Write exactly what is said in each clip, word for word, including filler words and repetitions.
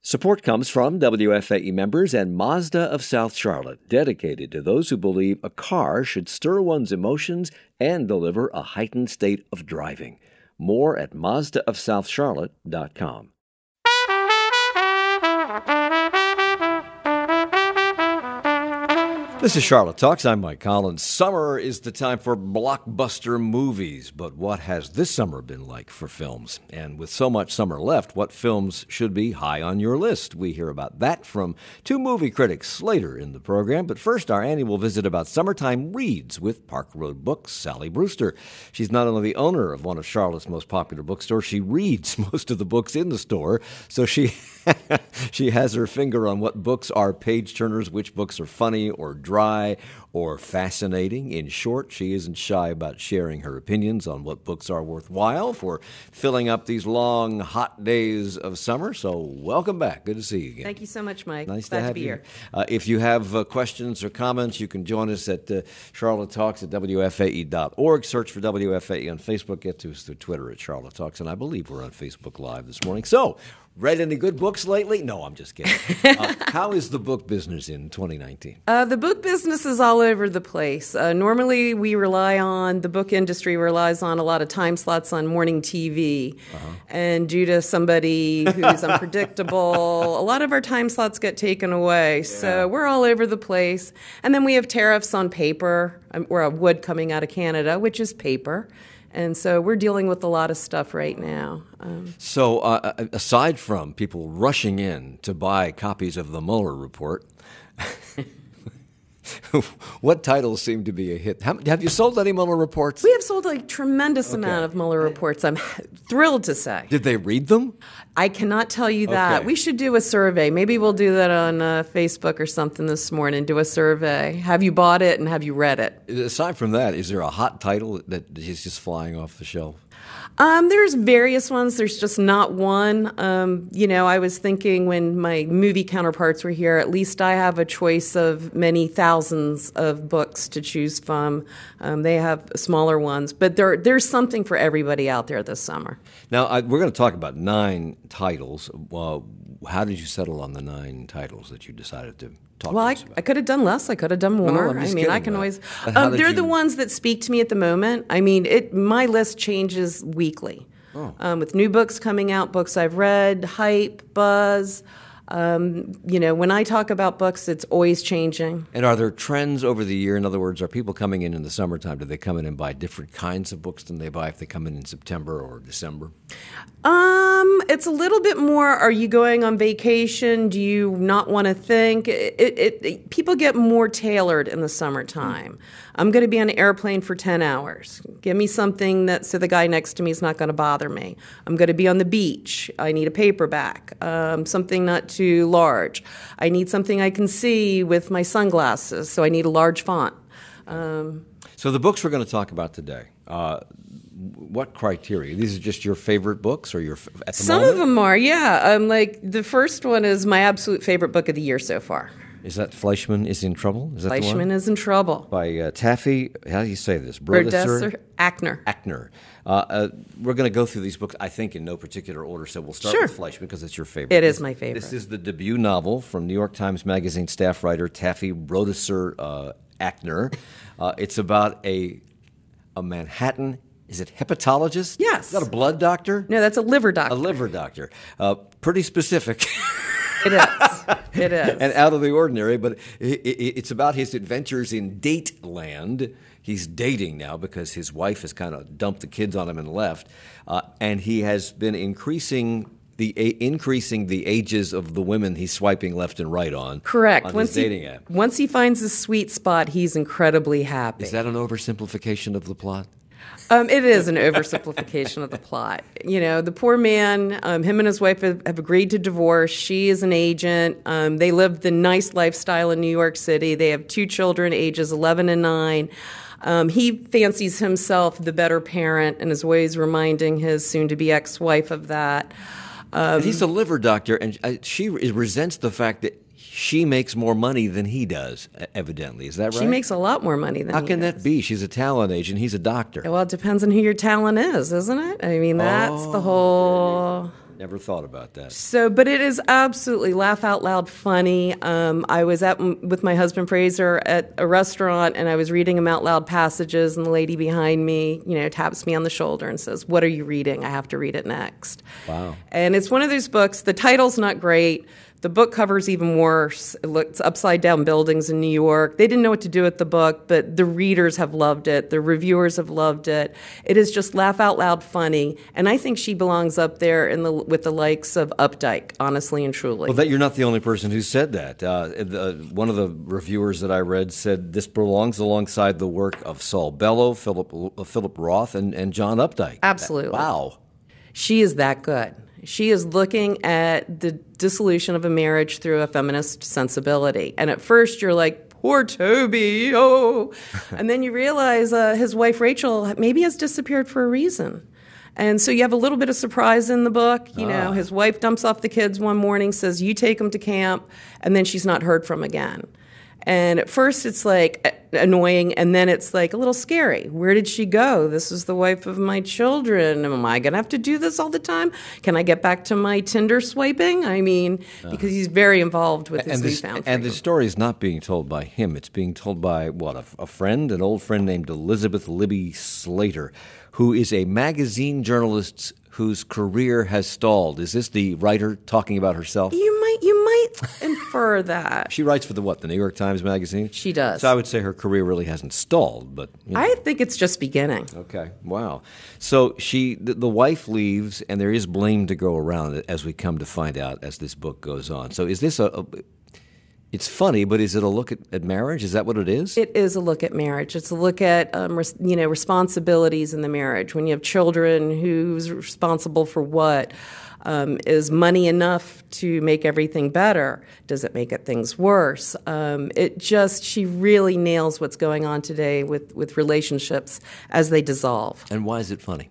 Support comes from W F A E members and Mazda of South Charlotte, dedicated to those who believe a car should stir one's emotions and deliver a heightened state of driving. More at Mazda of South Charlotte dot com. This is Charlotte Talks. I'm Mike Collins. Summer is the time for blockbuster movies, but what has this summer been like for films? And with so much summer left, what films should be high on your list? We hear about that from two movie critics later in the program. But first, our annual visit about summertime reads with Park Road Books' Sally Brewster. She's not only the owner of one of Charlotte's most popular bookstores, she reads most of the books in the store, so she she has her finger on what books are page-turners, which books are funny or dry or fascinating. In short, she isn't shy about sharing her opinions on what books are worthwhile for filling up these long, hot days of summer. So welcome back. Good to see you again. Thank you so much, Mike. Nice Glad to have to be you here. Uh, if you have uh, questions or comments, you can join us at uh, Charlotte Talks at W F A E dot org. Search for W F A E on Facebook. Get to us through Twitter at Charlotte Talks. And I believe we're on Facebook Live this morning. So, read any good books lately? No, I'm just kidding. Uh, how is the book business in twenty nineteen? Uh, the book business is all over the place. Uh, normally, we rely on, the book industry relies on a lot of time slots on morning T V. Uh-huh. And due to somebody who's unpredictable, a lot of our time slots get taken away. Yeah. So we're all over the place. And then we have tariffs on paper, um, or wood coming out of Canada, which is paper. And so we're dealing with a lot of stuff right now. Um, so uh, aside from people rushing in to buy copies of the Mueller report, what titles seem to be a hit? How, have you sold any Mueller reports? We have sold a tremendous okay. amount of Mueller reports, I'm thrilled to say. Did they read them? I cannot tell you that. Okay. We should do a survey. Maybe we'll do that on uh, Facebook or something this morning, do a survey. Have you bought it and have you read it? Aside from that, is there a hot title that is just flying off the shelf? Um, there's various ones. There's just not one. Um, you know, I was thinking when my movie counterparts were here, at least I have a choice of many thousands of books to choose from. Um, they have smaller ones, but there there's something for everybody out there this summer. Now, I, we're going to talk about nine titles. Uh, how did you settle on the nine titles that you decided to talk well, to I, us about? I could have done less. I could have done more. No, no, I'm just I mean, I kidding, can uh, always. but how Um, did they're you- the ones that speak to me at the moment. I mean, it. My list changes weekly. Oh. Um, with new books coming out, books I've read, hype, buzz. Um, you know, when I talk about books, it's always changing. And are there trends over the year? In other words, are people coming in in the summertime? Do they come in and buy different kinds of books than they buy if they come in in September or December? Um, it's a little bit more, are you going on vacation? Do you not want to think? It, it, it, people get more tailored in the summertime. Mm. I'm going to be on an airplane for ten hours. Give me something that so the guy next to me is not going to bother me. I'm going to be on the beach. I need a paperback, um, something not too large. I need something I can see with my sunglasses, so I need a large font. Um, so the books we're going to talk about today, uh, what criteria? These are just your favorite books, or your at the some moment? of them are, yeah. Um, like the first one is my absolute favorite book of the year so far. Is that Fleischman is in Trouble? Is that the Fleischman one? is in Trouble. By uh, Taffy, how do you say this? Brodesser Akner. Akner. Uh, uh, we're going to go through these books, I think, in no particular order. So we'll start Sure. with Fleischman because it's your favorite. It is This- my favorite. This is the debut novel from New York Times Magazine staff writer Taffy Brodesser uh, Akner. Uh, it's about a a Manhattan, is it hepatologist? Yes. Is that a blood doctor? No, that's a liver doctor. A liver doctor. Uh, pretty specific. It is. It is. And out of the ordinary, but it, it, it's about his adventures in Dateland. He's dating now because his wife has kind of dumped the kids on him and left, uh, and he has been increasing the a, increasing the ages of the women he's swiping left and right on. Correct. On Once his he, dating app. Once he finds his sweet spot, he's incredibly happy. Is that an oversimplification of the plot? Um, it is an oversimplification of the plot. You know, the poor man, um, him and his wife have, have agreed to divorce. She is an agent. Um, they live the nice lifestyle in New York City. They have two children, ages eleven and nine. Um, he fancies himself the better parent and is always reminding his soon-to-be ex-wife of that. Um, And he's a liver doctor, and uh, she resents the fact that she makes more money than he does, evidently. Is that right? She makes a lot more money than How he can does. that be? She's a talent agent. He's a doctor. Well, it depends on who your talent is, isn't it? I mean, that's Oh. the whole Never thought about that. So, but it is absolutely laugh out loud funny. Um, I was at with my husband Fraser at a restaurant, and I was reading him out loud passages, and the lady behind me, you know, taps me on the shoulder and says, "What are you reading? I have to read it next." Wow! And it's one of those books. The title's not great. The book cover's even worse. It looks upside down buildings in New York. They didn't know what to do with the book, but the readers have loved it. The reviewers have loved it. It is just laugh out loud funny, and I think she belongs up there in the with the likes of Updike, honestly and truly. Well, that you're not the only person who said that. Uh, the, one of the reviewers that I read said this belongs alongside the work of Saul Bellow, Philip uh, Philip Roth, and, and John Updike. Absolutely. That, wow. She is that good. She is looking at the dissolution of a marriage through a feminist sensibility. And at first you're like, poor Toby, oh. And then you realize uh, his wife Rachel maybe has disappeared for a reason. And so you have a little bit of surprise in the book. You know, ah. his wife dumps off the kids one morning, says, you take them to camp, and then she's not heard from again. And at first it's like annoying, and then it's like a little scary. Where did she go? This is the wife of my children. Am I going to have to do this all the time? Can I get back to my Tinder swiping? I mean, uh, because he's very involved with his and newfound this, And the story is not being told by him. It's being told by, what, a, a friend, an old friend named Elizabeth Libby Slater, who is a magazine journalist whose career has stalled. Is this the writer talking about herself? You might you might infer that. She writes for the what, the New York Times Magazine? She does. So I would say her career really hasn't stalled, but you know. I think it's just beginning. Okay, wow. So she, the, the wife leaves, and there is blame to go around, as we come to find out as this book goes on. So is this a, a it's funny, but is it a look at, at marriage? Is that what it is? It is a look at marriage. It's a look at um, res, you know responsibilities in the marriage. When you have children, who's responsible for what? Um, is money enough to make everything better? Does it make it things worse? Um, it just she really nails what's going on today with, with relationships as they dissolve. And why is it funny?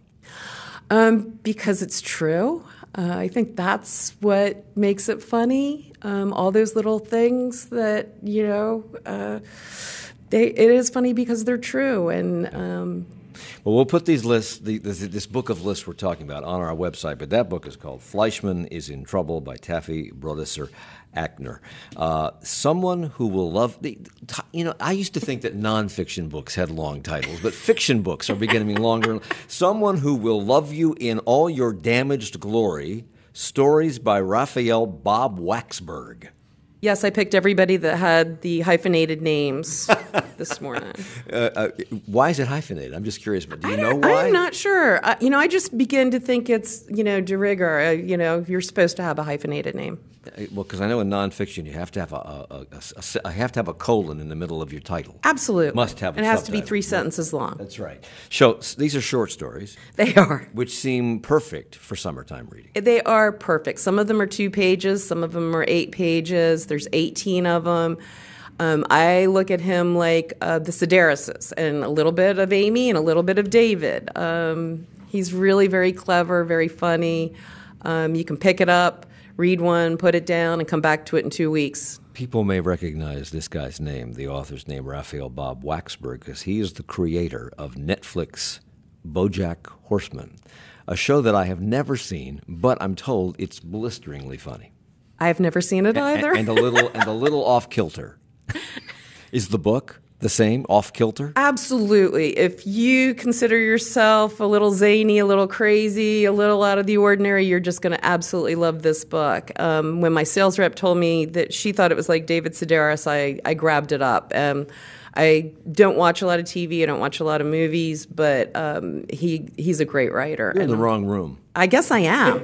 Um, because it's true. Uh, I think that's what makes it funny. Um, all those little things that, you know, uh, they, it is funny because they're true. And um, well, we'll put these lists, the, this, this book of lists we're talking about, on our website. But that book is called Fleischman is in Trouble by Taffy Brodesser Akner. Uh, someone who will love, the, you know, I used to think that nonfiction books had long titles, but fiction books are beginning longer. Someone who will love you in all your damaged glory, stories by Raphael Bob Waksberg. Yes, I picked everybody that had the hyphenated names this morning. Uh, uh, why is it hyphenated? I'm just curious, but do you I know why? I'm not sure. Uh, you know, I just begin to think it's, you know, de rigueur. Uh, you know, you're supposed to have a hyphenated name. Well, because I know in nonfiction you have to have a, a, a, a, a have to have a colon in the middle of your title. Absolutely, must have. A and it has to be subtitle. three sentences long. That's right. So these are short stories. They are, which seem perfect for summertime reading. They are perfect. Some of them are two pages. Some of them are eight pages. There's eighteen of them. Um, I look at him like uh, the Sedarises, and a little bit of Amy and a little bit of David. Um, he's really very clever, very funny. Um, you can pick it up, read one, put it down, and come back to it in two weeks. People may recognize this guy's name, the author's name, Raphael Bob Waksberg, because he is the creator of Netflix BoJack Horseman, a show that I have never seen, but I'm told it's blisteringly funny. I've never seen it either. And, and a little and a little off kilter. Is the book the same, off kilter? Absolutely. If you consider yourself a little zany, a little crazy, a little out of the ordinary, you're just going to absolutely love this book. Um, when my sales rep told me that she thought it was like David Sedaris, I, I grabbed it up. Um, I don't watch a lot of T V. I don't watch a lot of movies, but um, he he's a great writer. You're in and the wrong room. I guess I am.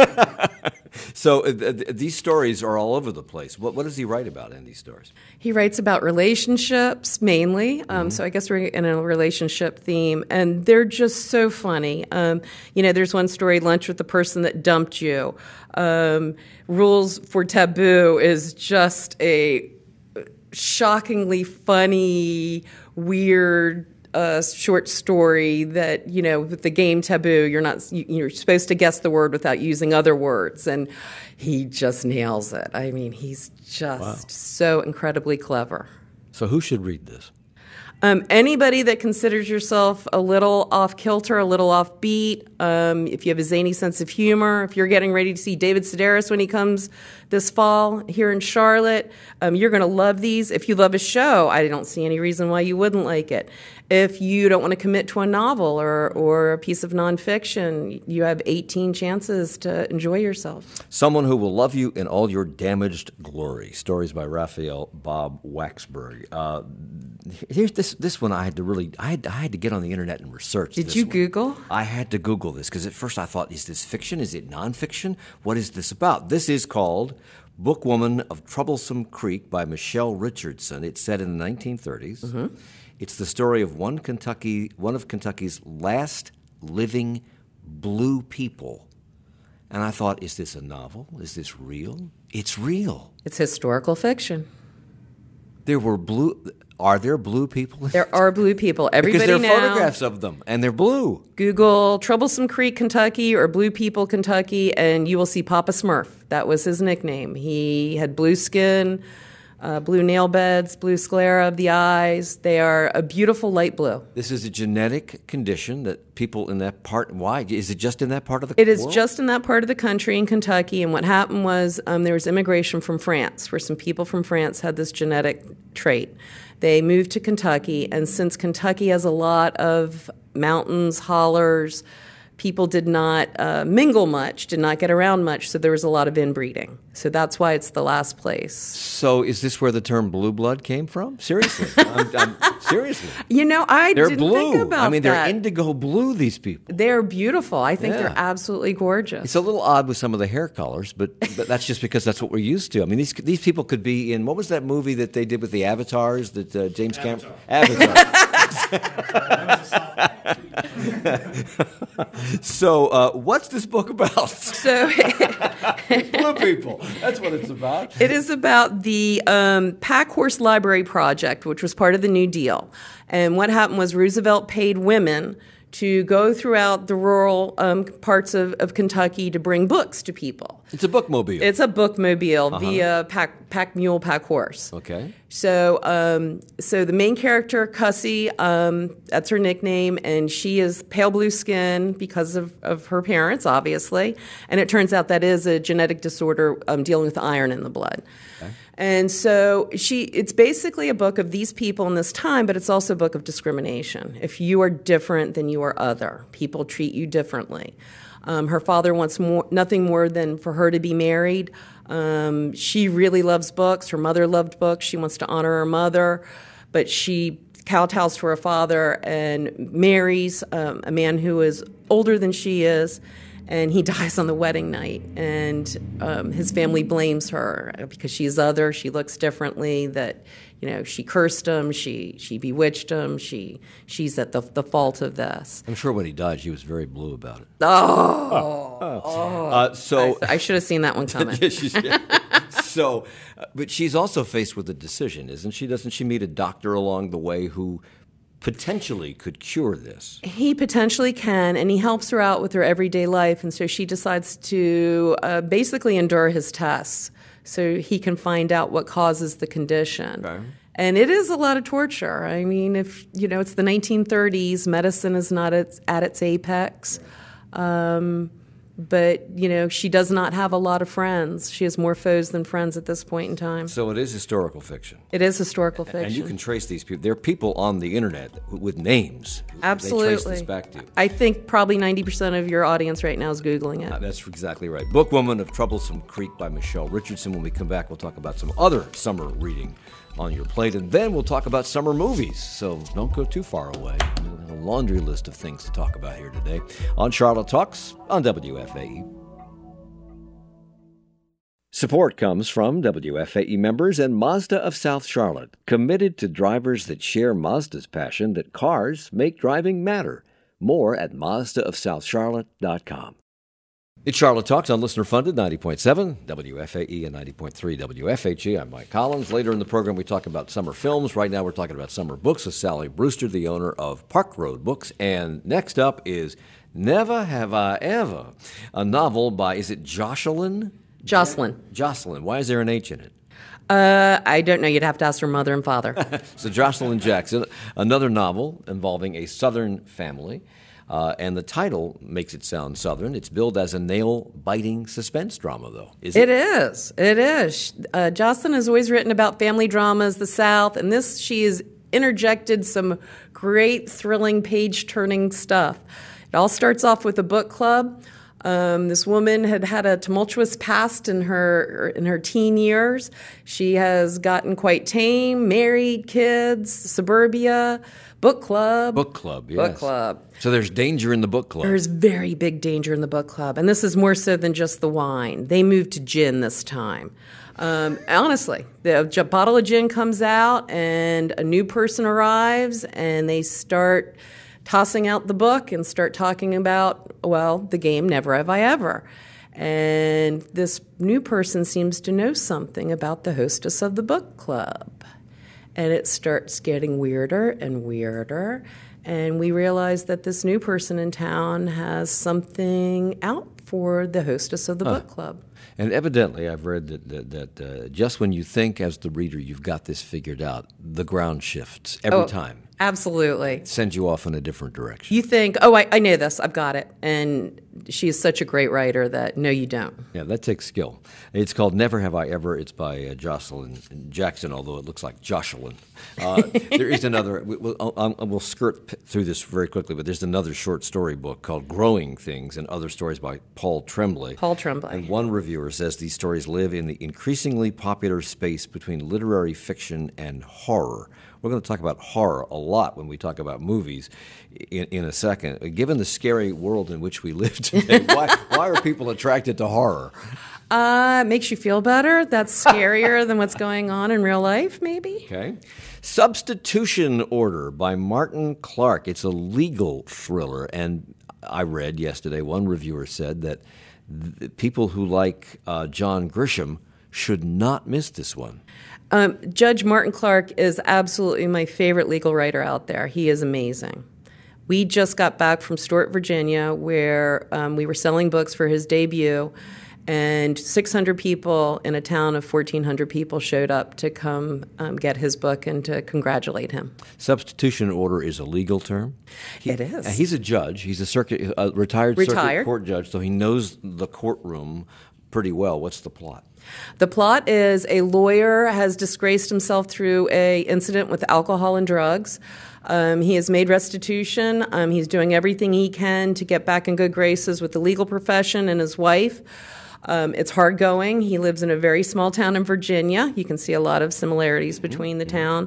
So uh, th- these stories are all over the place. What, what does he write about in these stories? He writes about relationships mainly. Um, mm-hmm. So I guess we're in a relationship theme, and they're just so funny. Um, you know, there's one story, Lunch with the Person That Dumped You. Um, Rules for Taboo is just a shockingly funny, weird uh, short story that, you know, with the game Taboo, you're not you're supposed to guess the word without using other words, and he just nails it. I mean, he's just wow. so incredibly clever. So who should read this? Um, anybody that considers yourself a little off kilter, a little off beat, um, if you have a zany sense of humor, if you're getting ready to see David Sedaris when he comes this fall here in Charlotte, um, you're going to love these. If you love a show, I don't see any reason why you wouldn't like it. If you don't want to commit to a novel or, or a piece of nonfiction, you have eighteen chances to enjoy yourself. Someone Who Will Love You in All Your Damaged Glory. Stories by Raphael Bob Waxberg. Uh, here's this this one I had to really, I had, I had to get on the internet and research. Did this you one. Google? I had to Google this because at first I thought, is this fiction? Is it nonfiction? What is this about? This is called Bookwoman of Troublesome Creek by Michelle Richardson. It's set in the nineteen thirties. Mm-hmm. It's the story of one Kentucky, one of Kentucky's last living blue people. And I thought, is this a novel? Is this real? It's real. It's historical fiction. There were blue. Are there blue people? There are blue people. Everybody because there are now, photographs of them, and they're blue. Google Troublesome Creek, Kentucky, or Blue People, Kentucky, and you will see Papa Smurf. That was his nickname. He had blue skin, uh, blue nail beds, blue sclera of the eyes. They are a beautiful light blue. This is a genetic condition that people in that part. Why is it just in that part of the? It is world? just in that part of the country in Kentucky. And what happened was um, there was immigration from France, where some people from France had this genetic trait. They moved to Kentucky, and since Kentucky has a lot of mountains, hollers, people did not uh, mingle much, did not get around much, so there was a lot of inbreeding. So that's why it's the last place. So is this where the term blue blood came from? Seriously. I'm, I'm, seriously. You know, I they're didn't blue. think about that. I mean, they're indigo blue, these people. They're beautiful. I think Yeah. they're absolutely gorgeous. It's a little odd with some of the hair colors, but, but that's just because that's what we're used to. I mean, these these people could be in, what was that movie that they did with the avatars that uh, James Cameron? Avatar. So, uh, what's this book about? So Blue people. That's what it's about. it is about the um, Pack Horse Library Project, which was part of the New Deal. And what happened was Roosevelt paid women to go throughout the rural um, parts of, of Kentucky to bring books to people. It's a bookmobile. It's a bookmobile Uh-huh. via pack, pack mule, pack horse. Okay. So, um, so the main character, Cussie, um, that's her nickname, and she is pale blue skin because of, of her parents, obviously. And it turns out that is a genetic disorder um, dealing with iron in the blood. Okay. And so she, it's basically a book of these people in this time, but it's also a book of discrimination. If you are different, then you are other. People treat you differently. Um, her father wants more, nothing more than for her to be married. Um, she really loves books. Her mother loved books. She wants to honor her mother, but she kowtows to her father and marries um, a man who is older than she is. And he dies on the wedding night, and um, his family blames her because she's other, she looks differently, that, you know, she cursed him, she she bewitched him, she she's at the the fault of this. I'm sure when he died, she was very blue about it. Oh, oh. oh. Uh, so I, I should have seen that one coming. yeah, she's, so, uh, but she's also faced with a decision, isn't she? Doesn't she meet a doctor along the way who potentially could cure this? He potentially can, and he helps her out with her everyday life, and so she decides to uh, basically endure his tests so he can find out what causes the condition. Okay. And it is a lot of torture. I mean, if, you know, it's the nineteen thirties, medicine is not at, at its apex. Um, but, you know, she does not have a lot of friends. She has more foes than friends at this point in time. So it is historical fiction. It is historical fiction. And you can trace these people. There are people on the internet with names. Absolutely. They trace this back to. I think probably ninety percent of your audience right now is Googling it. Uh, that's exactly right. Bookwoman of Troublesome Creek by Michelle Richardson. When we come back, we'll talk about some other summer reading on your plate, and then we'll talk about summer movies. So don't go too far away. We'll have a laundry list of things to talk about here today on Charlotte Talks on W F A E. Support comes from W F A E members and Mazda of South Charlotte, committed to drivers that share Mazda's passion that cars make driving matter. More at Mazda of South Charlotte dot com. It's Charlotte Talks on Listener Funded, ninety point seven W F A E and ninety point three W F H E. I'm Mike Collins. Later in the program, we talk about summer films. Right now, we're talking about summer books with Sally Brewster, the owner of Park Road Books. And next up is Never Have I Ever, a novel by, is it Jocelyn? Jocelyn. Jocelyn. Why is there an H in it? Uh, I don't know. You'd have to ask her mother and father. So Joshilyn Jackson, another novel involving a Southern family. Uh, and the title makes it sound Southern. It's billed as a nail-biting suspense drama, though. Is it? It is. It is. Uh, Jocelyn has always written about family dramas, the South, and this, she has interjected some great, thrilling, page-turning stuff. It all starts off with a book club. Um, this woman had had a tumultuous past in her in her teen years. She has gotten quite tame, married, kids, suburbia, book club. Book club, yes. Book club. So there's danger in the book club. There's very big danger in the book club. And this is more so than just the wine. They moved to gin this time. Um, honestly, the j- bottle of gin comes out and a new person arrives and they start tossing out the book and start talking about, well, the game Never Have I Ever. And this new person seems to know something about the hostess of the book club. And it starts getting weirder and weirder. And we realize that this new person in town has something out for the hostess of the huh. book club. And evidently, I've read that, that, that uh, just when you think as the reader you've got this figured out, the ground shifts every oh, time. Absolutely. It sends you off in a different direction. You think, oh, I, I know this, I've got it. And she is such a great writer that, no, you don't. Yeah, that takes skill. It's called Never Have I Ever. It's by uh, Joshilyn Jackson, although it looks like Joshilyn. Uh, there is another, we, we'll, I'll, we'll skirt p- through this very quickly, but there's another short story book called Growing Things and Other Stories by Paul Tremblay. Paul Tremblay. And one reviewer says these stories live in the increasingly popular space between literary fiction and horror. We're going to talk about horror a lot when we talk about movies in, in a second. Given the scary world in which we live today, why, why are people attracted to horror? Uh, it makes you feel better. That's scarier than what's going on in real life, maybe. Okay. Substitution Order by Martin Clark. It's a legal thriller. And I read yesterday, one reviewer said that th- people who like uh, John Grisham should not miss this one. Um, Judge Martin Clark is absolutely my favorite legal writer out there. He is amazing. We just got back from Stuart, Virginia, where um, we were selling books for his debut, and six hundred people in a town of fourteen hundred people showed up to come um, get his book and to congratulate him. Substitution order is a legal term? He, it is. He's a judge. He's a circuit, a retired, retired circuit court judge, so he knows the courtroom pretty well. What's the plot? The plot is a lawyer has disgraced himself through a incident with alcohol and drugs. Um, he has made restitution. Um, he's doing everything he can to get back in good graces with the legal profession and his wife. Um, it's hard going. He lives in a very small town in Virginia. You can see a lot of similarities between the town.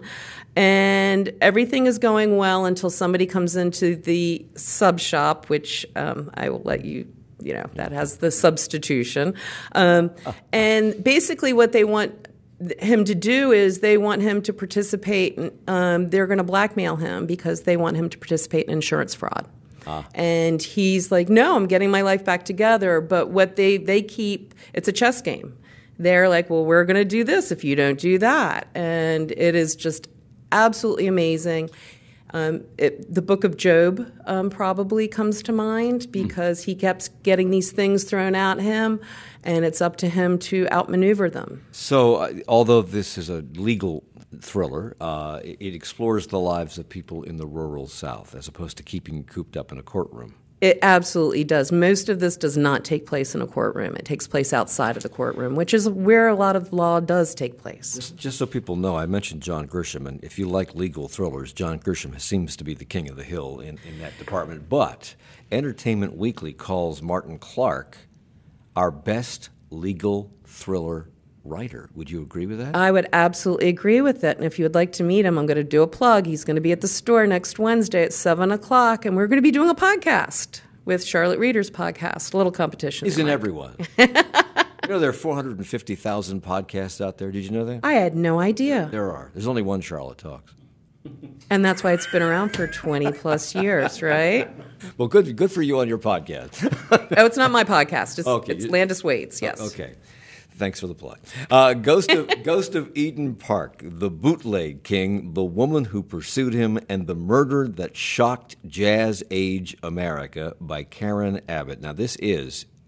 And everything is going well until somebody comes into the sub shop, which um, I will let you You know, that has the substitution. Um, and basically what they want him to do is they want him to participate. In, um, they're going to blackmail him because they want him to participate in insurance fraud. Ah. And he's like, no, I'm getting my life back together. But what they, they keep, it's a chess game. They're like, well, we're going to do this if you don't do that. And it is just absolutely amazing. Um, it, the Book of Job um, probably comes to mind because mm. he kept getting these things thrown at him, and it's up to him to outmaneuver them. So, uh, although this is a legal thriller, uh, it, it explores the lives of people in the rural South as opposed to keeping cooped up in a courtroom. It absolutely does. Most of this does not take place in a courtroom. It takes place outside of the courtroom, which is where a lot of law does take place. Just, just so people know, I mentioned John Grisham, and if you like legal thrillers, John Grisham seems to be the king of the hill in, in that department. But Entertainment Weekly calls Martin Clark our best legal thriller writer. Would you agree with that? I would absolutely agree with it. And if you would like to meet him, I'm going to do a plug. He's going to be at the store next Wednesday at seven o'clock, and we're going to be doing a podcast with Charlotte Reader's podcast, a little competition. He's in everyone. You know there are four hundred fifty thousand podcasts out there. Did you know that? I had no idea. There are. There's only one Charlotte Talks. And that's why it's been around for twenty plus years, right? Well, good good for you on your podcast. Oh, it's not my podcast. It's, okay. it's Landis Wade's, yes. Okay. Thanks for the plug. Uh, Ghost of Ghost of Eden Park, The Bootleg King, The Woman Who Pursued Him, and the Murder That Shocked Jazz Age America by Karen Abbott. Now, this is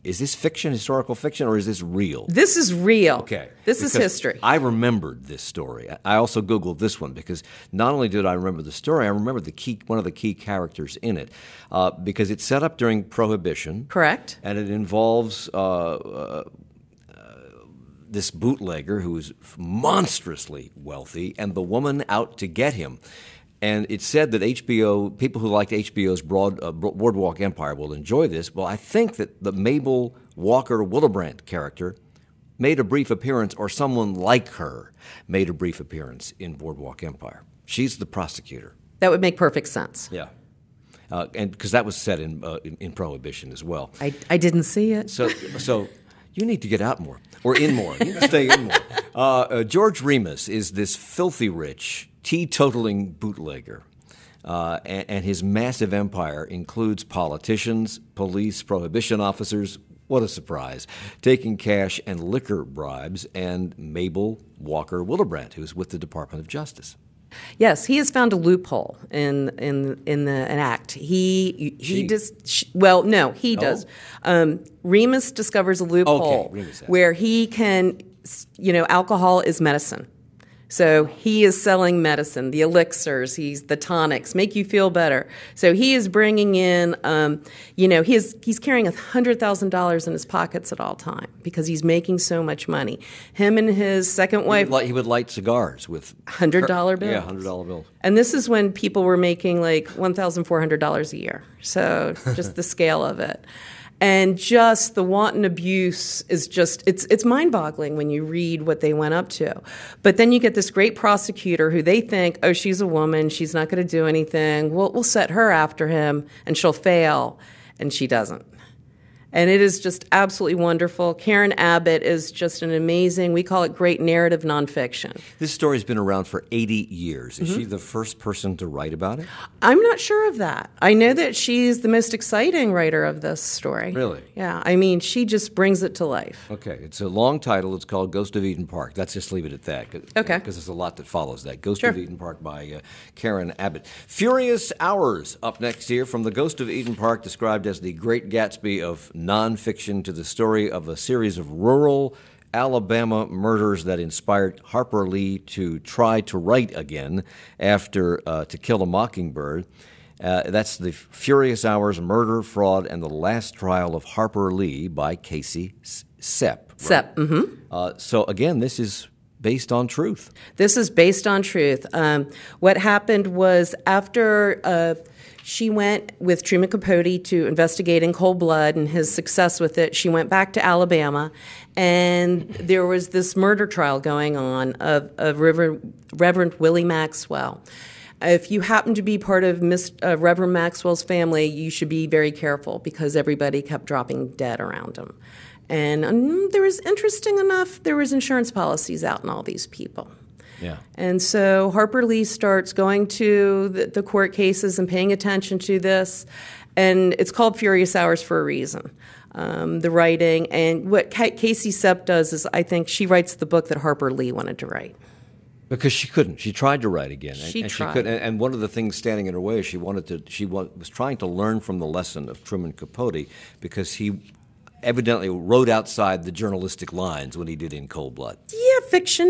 is this fiction, historical fiction, or is this real? This is real. Okay. This is Because history. I remembered this story. I also Googled this one because not only did I remember the story, I remember the key, one of the key characters in it uh, because it's set up during Prohibition. Correct. And it involves uh, uh, this bootlegger who is monstrously wealthy and the woman out to get him. And it's said that H B O, people who liked H B O's Broad, uh, Boardwalk Empire will enjoy this. Well, I think that the Mabel Walker Willebrandt character made a brief appearance, or someone like her made a brief appearance in Boardwalk Empire. She's the prosecutor. That would make perfect sense. Yeah. Uh, and because that was set in, uh, in in Prohibition as well. I, I didn't see it. So so you need to get out more, or in more. You need to stay in more. Uh, uh, George Remus is this filthy rich, teetotaling bootlegger, uh, and, and his massive empire includes politicians, police, prohibition officers. What a surprise! Taking cash and liquor bribes, and Mabel Walker Willebrandt, who's with the Department of Justice. Yes, he has found a loophole in in in the an act. He he She. does sh- well. No, he Oh. does. Um, Remus discovers a loophole Okay, Remus has. where he can, you know, alcohol is medicine. So he is selling medicine, the elixirs, he's the tonics, make you feel better. So he is bringing in, um, you know, he is, he's carrying one hundred thousand dollars in his pockets at all time because he's making so much money. Him and his second He wife, would, light, he would light cigars with one hundred dollar bills. Yeah, one hundred dollar bills. And this is when people were making like one thousand four hundred dollars a year. So just the scale of it. And just the wanton abuse is just, it's it's mind-boggling when you read what they went up to. But then you get this great prosecutor who they think, oh, she's a woman, she's not going to do anything. We'll, we'll set her after him and she'll fail. And she doesn't. And it is just absolutely wonderful. Karen Abbott is just an amazing, we call it great narrative nonfiction. This story's been around for eighty years. Is Mm-hmm. she the first person to write about it? I'm not sure of that. I know that she's the most exciting writer of this story. Really? Yeah. I mean, she just brings it to life. Okay, it's a long title. It's called Ghost of Eden Park. Let's just leave it at that. Okay. Because there's a lot that follows that. Ghost Sure. of Eden Park by uh, Karen Abbott. Furious Hours up next here from the Ghost of Eden Park, described as the Great Gatsby of nonfiction, to the story of a series of rural Alabama murders that inspired Harper Lee to try to write again after uh, To Kill a Mockingbird. Uh, that's the Furious Hours, Murder, Fraud, and the Last Trial of Harper Lee by Casey Sepp. Right? Sepp, mm-hmm. Uh, so again, this is based on truth. This is based on truth. Um, what happened was after uh, she went with Truman Capote to investigate in cold blood and his success with it, she went back to Alabama, and there was this murder trial going on of, of Reverend, Reverend Willie Maxwell. If you happen to be part of Miss, uh, Reverend Maxwell's family, you should be very careful because everybody kept dropping dead around him. And um, there was, interesting enough, there was insurance policies out in all these people. Yeah. And so Harper Lee starts going to the, the court cases and paying attention to this. And it's called Furious Hours for a reason, um, the writing. And what Ka- Casey Sepp does is I think she writes the book that Harper Lee wanted to write. Because she couldn't. She tried to write again. And, She and tried. She could, and, and one of the things standing in her way is she wanted to. She wa- was trying to learn from the lesson of Truman Capote because he evidently wrote outside the journalistic lines when he did In Cold Blood. Yeah, fiction,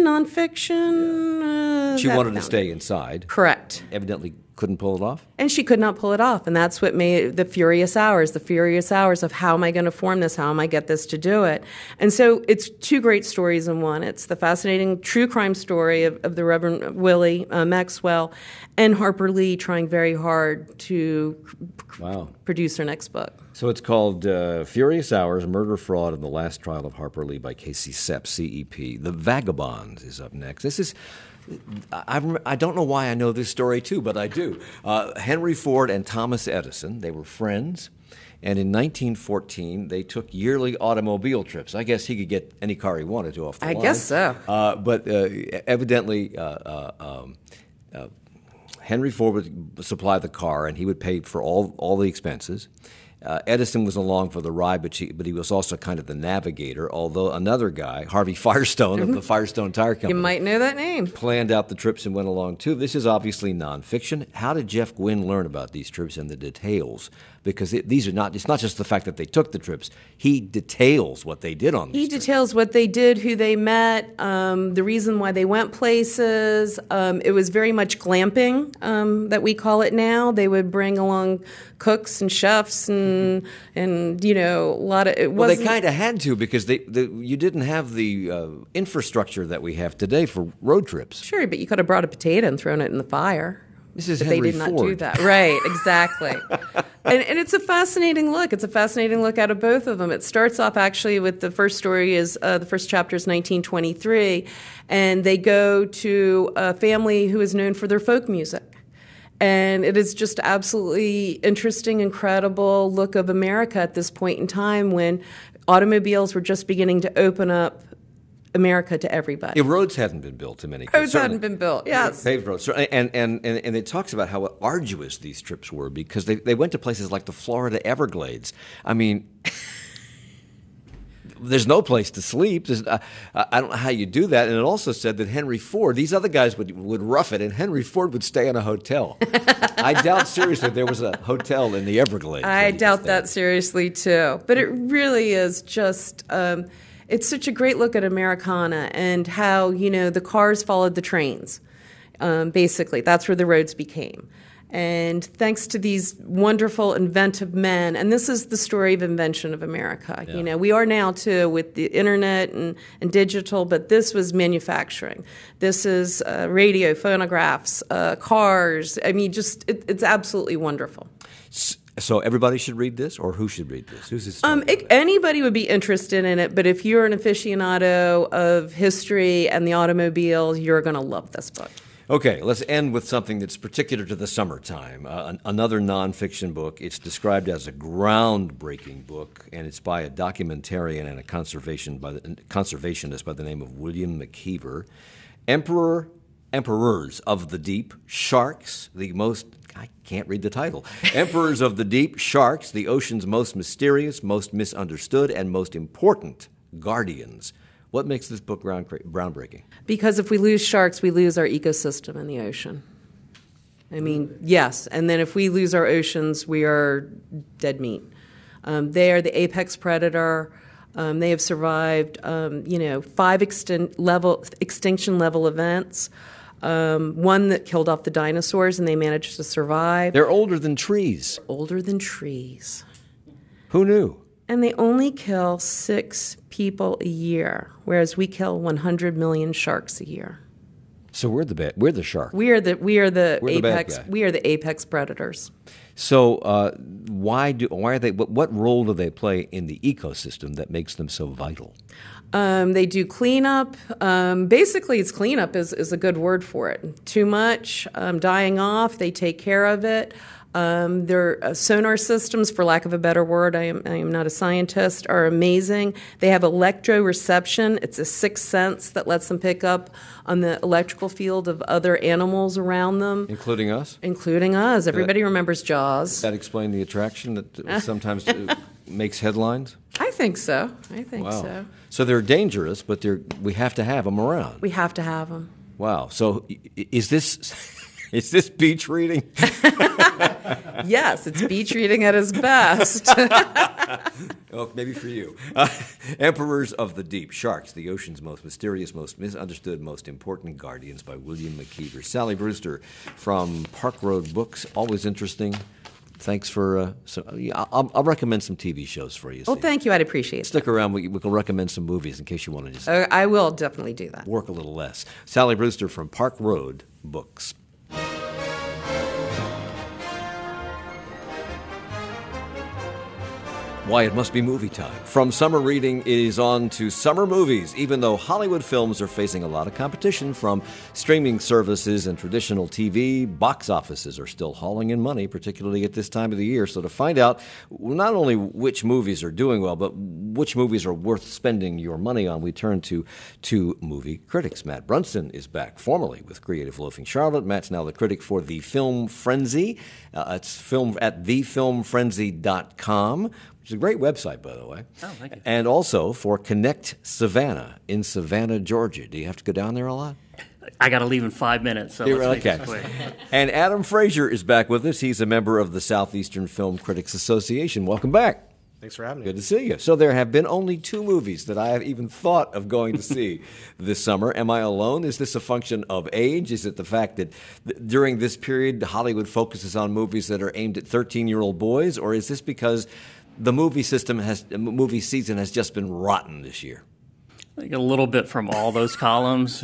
nonfiction. Uh, She that wanted to found stay it. inside. Correct. Evidently couldn't pull it off. And she could not pull it off. And that's what made the furious hours, the furious hours of how am I going to form this? How am I get this to do it? And so it's two great stories in one. It's the fascinating true crime story of, of the Reverend Willie uh, Maxwell and Harper Lee trying very hard to c- Wow. produce her next book. So it's called uh, Furious Hours, Murder, Fraud, and the Last Trial of Harper Lee by Casey Sepp, C E P. The Vagabonds is up next. This is, I, rem- I don't know why I know this story too, but I do. Uh, Henry Ford and Thomas Edison, they were friends. And in nineteen fourteen, they took yearly automobile trips. I guess he could get any car he wanted to off the I line. guess so. Uh, but uh, evidently, uh, uh, um, uh, Henry Ford would supply the car, and he would pay for all all the expenses. Uh, Edison was along for the ride, but, she, but he was also kind of the navigator, although another guy, Harvey Firestone of the Firestone Tire Company. You might know that name. Planned out the trips and went along too. This is obviously nonfiction. How did Jeff Gwynne learn about these trips and the details? Because it, these are not, it's not just the fact that they took the trips. He details what they did on these He trips. details what they did, who they met, um, the reason why they went places. Um, it was very much glamping, um, that we call it now. They would bring along cooks and chefs and, and you know, a lot of, it Well, wasn't. they kind of had to because they, the, you didn't have the uh, infrastructure that we have today for road trips. Sure, but you could have brought a potato and thrown it in the fire. This is But Henry they did not Ford. do that. Right, exactly. and, and it's a fascinating look. It's a fascinating look out of both of them. It starts off actually with the first story is, uh, the first chapter is nineteen twenty-three, and they go to a family who is known for their folk music. And it is just absolutely interesting, incredible look of America at this point in time when automobiles were just beginning to open up America to everybody. Yeah, roads hadn't been built in many cases. Roads hadn't been built, yes. Paved roads. And, and, and, and it talks about how arduous these trips were because they, they went to places like the Florida Everglades. I mean, there's no place to sleep. There's, uh, I don't know how you do that. And it also said that Henry Ford, these other guys would, would rough it, and Henry Ford would stay in a hotel. I doubt seriously there was a hotel in the Everglades. I that doubt that seriously, too. But it really is just... Um, It's such a great look at Americana and how, you know, the cars followed the trains, um, basically. That's where the roads became. And thanks to these wonderful, inventive men, and this is the story of invention of America. Yeah. You know, we are now, too, with the internet and, and digital, but this was manufacturing. This is uh, radio, phonographs, uh, cars. I mean, just, it, it's absolutely wonderful. So everybody should read this, or who should read this? Who's this? Um, it, anybody would be interested in it, but if you're an aficionado of history and the automobile, you're going to love this book. Okay, let's end with something that's particular to the summertime. Uh, an, another nonfiction book. It's described as a groundbreaking book, and it's by a documentarian and a conservation by the, conservationist by the name of William McKeever. Emperor, Emperors of the Deep, Sharks, the most... I can't read the title. Emperors of the Deep, Sharks, the ocean's most mysterious, most misunderstood, and most important guardians. What makes this book ground, groundbreaking? Because if we lose sharks, we lose our ecosystem in the ocean. I mean, yes. And then if we lose our oceans, we are dead meat. Um, they are the apex predator. Um, they have survived, um, you know, five extin- level, extinction level events. Um, one that killed off the dinosaurs, and they managed to survive. They're older than trees. Older than trees. Who knew? And they only kill six people a year, whereas we kill one hundred million sharks a year. So we're the bad, we're the shark. We are the we are the We're the bad apex guy. we are the apex predators. So uh, why do why are they? What, what role do they play in the ecosystem that makes them so vital? Um, they do cleanup. Um, basically, it's cleanup is, is a good word for it. Too much, um, dying off, they take care of it. Um, their uh, sonar systems, for lack of a better word, I am, I am not a scientist, are amazing. They have electroreception. It's a sixth sense that lets them pick up on the electrical field of other animals around them, Including us? including us. Everybody remembers Jaws. Does that explain the attraction that sometimes uh, makes headlines? I think so. I think Wow. so. So they're dangerous, but they're we have to have them around. We have to have them. Wow. So i- is this is this beach reading? Yes, it's beach reading at its best. Oh, maybe for you. Uh, Emperors of the Deep, Sharks, the ocean's most mysterious, most misunderstood, most important guardians by William McKeever. Sally Brewster from Park Road Books, always interesting. Thanks for, uh, so, yeah, I'll, I'll recommend some T V shows for you. Well, Steve. thank you. I'd appreciate it. Stick around, we, we can recommend some movies in case you want to just Uh, I will definitely do that. work a little less. Sally Brewster from Park Road Books. Why, it must be movie time. From summer reading, it is on to summer movies, even though Hollywood films are facing a lot of competition from streaming services and traditional T V. Box offices are still hauling in money, particularly at this time of the year. So to find out not only which movies are doing well, but which movies are worth spending your money on, we turn to two movie critics. Matt Brunson is back, formerly with Creative Loafing Charlotte. Matt's now the critic for The Film Frenzy. Uh, it's film at the film frenzy dot com. Which is a great website, by the way. Oh, thank you. And also for Connect Savannah in Savannah, Georgia. Do you have to go down there a lot? I got to leave in five minutes, so You're, let's make okay. this quick. And Adam Frazier is back with us. He's a member of the Southeastern Film Critics Association. Welcome back. Thanks for having me. Good to see you. So there have been only two movies that I have even thought of going to see this summer. Am I alone? Is this a function of age? Is it the fact that th- during this period, Hollywood focuses on movies that are aimed at thirteen-year-old boys? Or is this because the movie system has, movie season has just been rotten this year? I think a little bit from all those columns.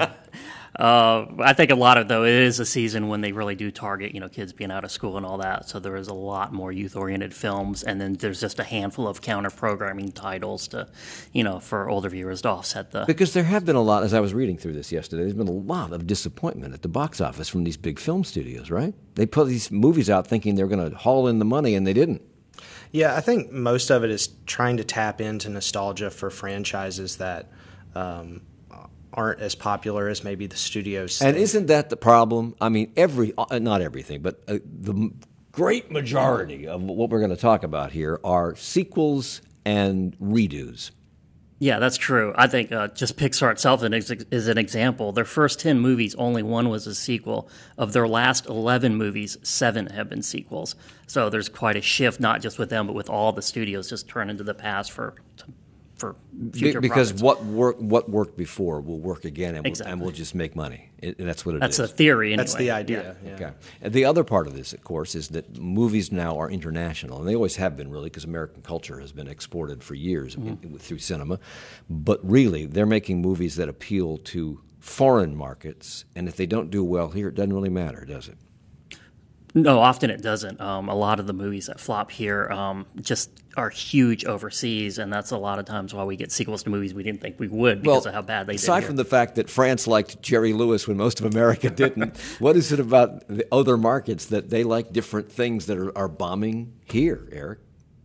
Uh, I think a lot of, though, it is a season when they really do target, you know, kids being out of school and all that. So there is a lot more youth-oriented films, and then there's just a handful of counter-programming titles to, you know, for older viewers to offset the. Because there have been a lot, as I was reading through this yesterday, there's been a lot of disappointment at the box office from these big film studios, right? They put these movies out thinking they're going to haul in the money, and they didn't. Yeah, I think most of it is trying to tap into nostalgia for franchises that um, aren't as popular as maybe the studios think. And isn't that the problem? I mean, every uh, not everything, but uh, the m- great majority of what we're going to talk about here are sequels and redos. Yeah, that's true. I think uh, just Pixar itself is, is an example. Their first ten movies, only one was a sequel. Of their last eleven movies, seven have been sequels. So there's quite a shift, not just with them, but with all the studios just turn into the past for for future Be- because profits. what worked what worked before will work again, and, Exactly. we'll, and we'll just make money. It, and that's what it That's is. a theory anyway. That's the idea. Yeah. Okay. And the other part of this, of course, is that movies now are international, and they always have been, really, because American culture has been exported for years mm-hmm. in, through cinema. But really, they're making movies that appeal to foreign markets, and if they don't do well here, it doesn't really matter, does it? No, often it doesn't. Um, a lot of the movies that flop here um, just are huge overseas, and that's a lot of times why we get sequels to movies we didn't think we would because well, of how bad they did aside here. from the fact that France liked Jerry Lewis when most of America didn't, what is it about the other markets that they like different things that are, are bombing here, Eric?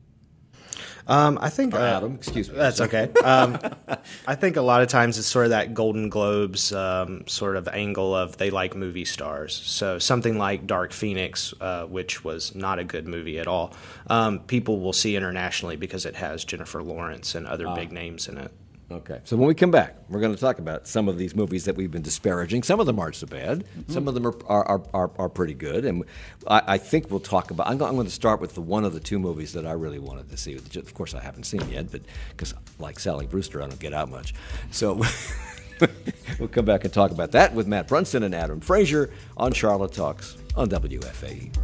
Um, I think Or uh, Adam, excuse me. That's okay. Um, I think a lot of times it's sort of that Golden Globes um, sort of angle of they like movie stars. So something like Dark Phoenix, uh, which was not a good movie at all, um, people will see internationally because it has Jennifer Lawrence and other Ah. big names in it. Okay, so when we come back, we're going to talk about some of these movies that we've been disparaging. Some of them aren't so bad. Mm-hmm. Some of them are are, are, are pretty good. And I, I think we'll talk about, I'm going, I'm going to start with the one of the two movies that I really wanted to see. Of course, I haven't seen yet, but because like Sally Brewster, I don't get out much. So we'll come back and talk about that with Matt Brunson and Adam Frazier on Charlotte Talks on W F A E.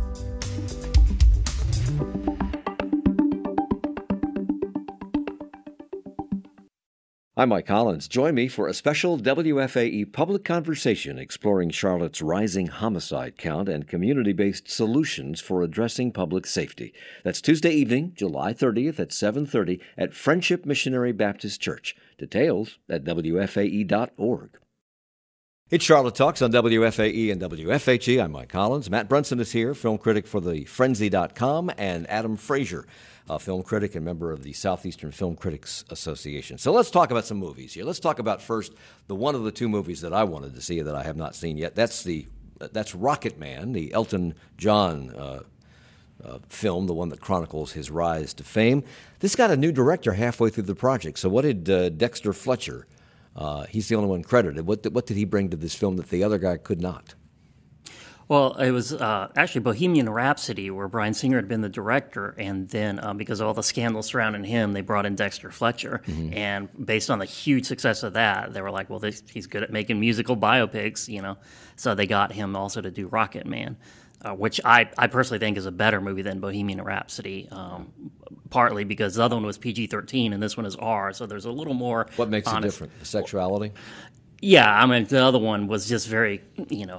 I'm Mike Collins. Join me for a special W F A E public conversation exploring Charlotte's rising homicide count and community-based solutions for addressing public safety. That's Tuesday evening, July thirtieth at seven thirty at Friendship Missionary Baptist Church. Details at W F A E dot org. It's Charlotte Talks on W F A E and W F H E. I'm Mike Collins. Matt Brunson is here, film critic for the frenzy dot com, and Adam Frazier, a film critic and member of the Southeastern Film Critics Association. So let's talk about some movies here. Let's talk about first the one of the two movies that I wanted to see that I have not seen yet. That's the that's Rocket Man, the Elton John uh, uh, film, the one that chronicles his rise to fame. This got a new director halfway through the project. So what did uh, Dexter Fletcher? Uh, he's the only one credited. What did, what did he bring to this film that the other guy could not? Well, it was uh, actually Bohemian Rhapsody, where Bryan Singer had been the director, and then uh, because of all the scandals surrounding him, they brought in Dexter Fletcher. Mm-hmm. And based on the huge success of that, they were like, well, this, he's good at making musical biopics, you know. So they got him also to do Rocket Man, uh, which I, I personally think is a better movie than Bohemian Rhapsody, um, partly because the other one was P G thirteen and this one is R, so there's a little more What makes honest. it different? The sexuality? Yeah, I mean, the other one was just very, you know,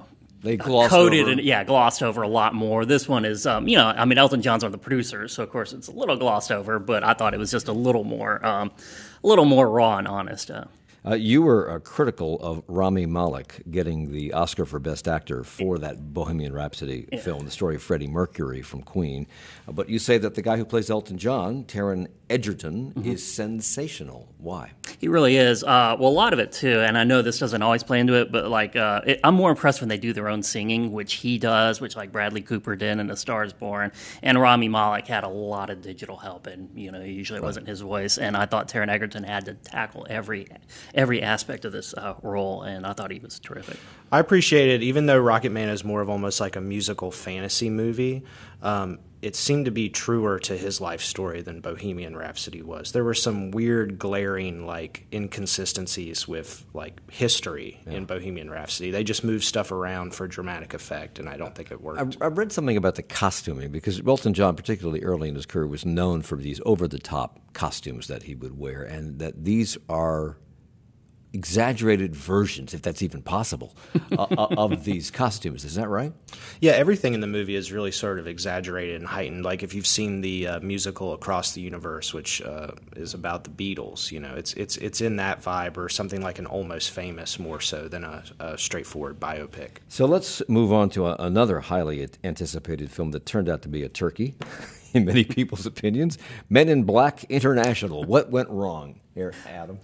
They glossed coded over. and yeah, glossed over a lot more. This one is, um, you know, I mean, Elton John's one of the producers, so of course it's a little glossed over, but I thought it was just a little more, um, a little more raw and honest. Uh, Uh, you were uh, critical of Rami Malek getting the Oscar for Best Actor for that Bohemian Rhapsody Yeah. film, the story of Freddie Mercury from Queen. Uh, but you say that the guy who plays Elton John, Taron Egerton, Mm-hmm. is sensational. Why? He really is. Uh, well, a lot of it too, and I know this doesn't always play into it, but like uh, it, I'm more impressed when they do their own singing, which he does, which like Bradley Cooper did in A Star Is Born, and Rami Malek had a lot of digital help, and you know usually it wasn't his voice, and I thought Taron Egerton had to tackle every every aspect of this uh, role, and I thought he was terrific. I appreciate it, even though Rocket Man is more of almost like a musical fantasy movie. Um, it seemed to be truer to his life story than Bohemian Rhapsody was. There were some weird, glaring, like inconsistencies with like history yeah. in Bohemian Rhapsody. They just moved stuff around for dramatic effect, and I don't think it worked. I, I read something about the costuming because Elton John, particularly early in his career, was known for these over-the-top costumes that he would wear, and that these are exaggerated versions, if that's even possible, uh, of these costumes. Is that right? Yeah, everything in the movie is really sort of exaggerated and heightened. Like if you've seen the uh, musical Across the Universe, which uh, is about the Beatles, you know, it's it's it's in that vibe, or something like an Almost Famous more so than a, a straightforward biopic. So let's move on to a, another highly anticipated film that turned out to be a turkey, in many people's opinions, Men in Black International. What went wrong here, Adam?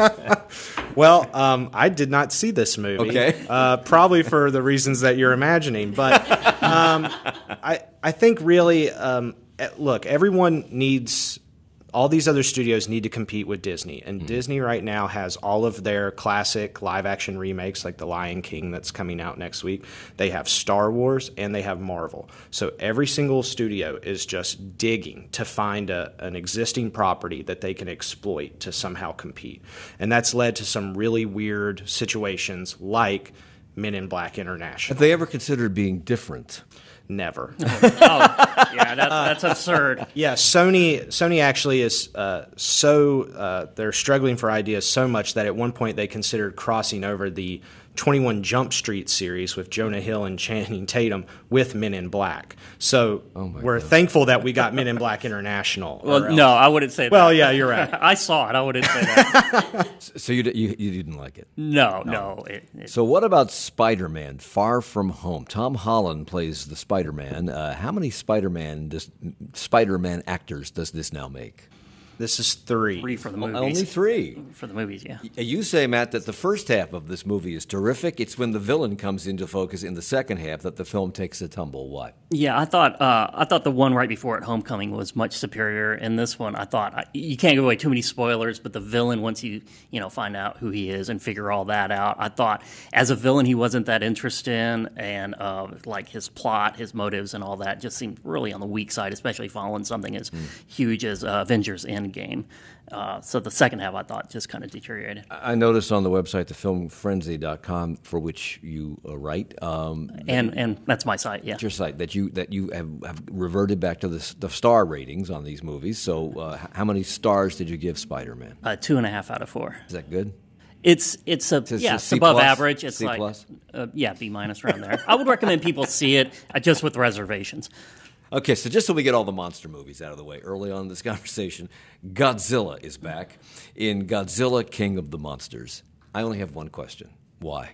Well, um, I did not see this movie. Okay. Uh, probably for the reasons that you're imagining. But um, I, I think really, um, look, everyone needs... all these other studios need to compete with Disney. And mm-hmm. Disney right now has all of their classic live-action remakes, like The Lion King that's coming out next week. They have Star Wars, and they have Marvel. So every single studio is just digging to find a, an existing property that they can exploit to somehow compete. And that's led to some really weird situations like Men in Black International. Have they ever considered being different? Never. Oh, yeah, that's, that's absurd. Yeah, Sony Sony actually is uh, so uh, they're struggling for ideas so much that at one point they considered crossing over the twenty-one Jump Street series with Jonah Hill and Channing Tatum with Men in Black. So oh we're God. thankful that we got Men in Black International. Well, no, I wouldn't say that. Well, yeah, you're right. I saw it. I wouldn't say that. So you, you you didn't like it? No, no. no it, it, so what about Spider-Man: Far From Home? Tom Holland plays the Spider-Man. Uh, how many Spider-Man does, Spider-Man actors does this now make? This is three. Three for the movies. Only three. For the movies, yeah. You say, Matt, that the first half of this movie is terrific. It's when the villain comes into focus in the second half that the film takes a tumble. Why? Yeah, I thought uh, I thought the one right before it, Homecoming, was much superior. In this one, I thought I, you can't give away too many spoilers, but the villain, once you you know find out who he is and figure all that out, I thought as a villain he wasn't that interesting, and uh, like his plot, his motives, and all that just seemed really on the weak side, especially following something as mm. huge as uh, Avengers Endgame. Uh, so the second half, I thought, just kind of deteriorated. I noticed on the website, the film frenzy dot com, for which you uh, write, um, and and that's my site, yeah, your site, that you that you have, have reverted back to the, the star ratings on these movies. So, uh, how many stars did you give Spider-Man? Uh, two and a half out of four. Is that good? It's it's a it's yeah, a it's C above plus? average. It's C like plus? Uh, yeah, B minus around there. I would recommend people see it uh, just with reservations. Okay, so just so we get all the monster movies out of the way early on in this conversation, Godzilla is back in Godzilla King of the Monsters. I only have one question. Why?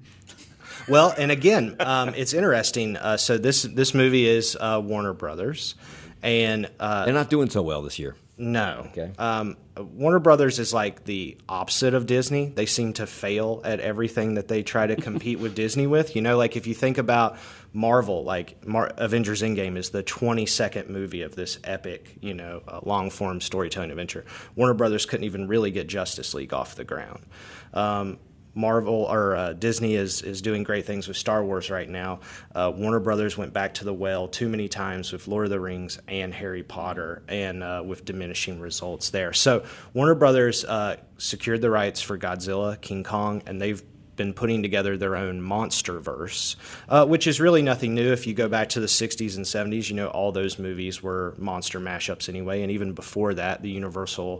Well, and again, um, it's interesting. Uh, so this this movie is uh, Warner Brothers, and uh, they're not doing so well this year. No. Okay. Um, Warner Brothers is like the opposite of Disney. They seem to fail at everything that they try to compete with Disney with. You know, like if you think about Marvel, like Mar- Avengers Endgame is the twenty-second movie of this epic, you know, uh, long-form storytelling adventure. Warner Brothers couldn't even really get Justice League off the ground. Um, Marvel or uh, Disney is is doing great things with Star Wars right now. Uh, Warner Brothers went back to the well too many times with Lord of the Rings and Harry Potter, and uh, with diminishing results there. So Warner Brothers uh, secured the rights for Godzilla, King Kong, and they've been putting together their own MonsterVerse, uh, which is really nothing new. If you go back to the sixties and seventies, you know, all those movies were monster mashups anyway, and even before that, the Universal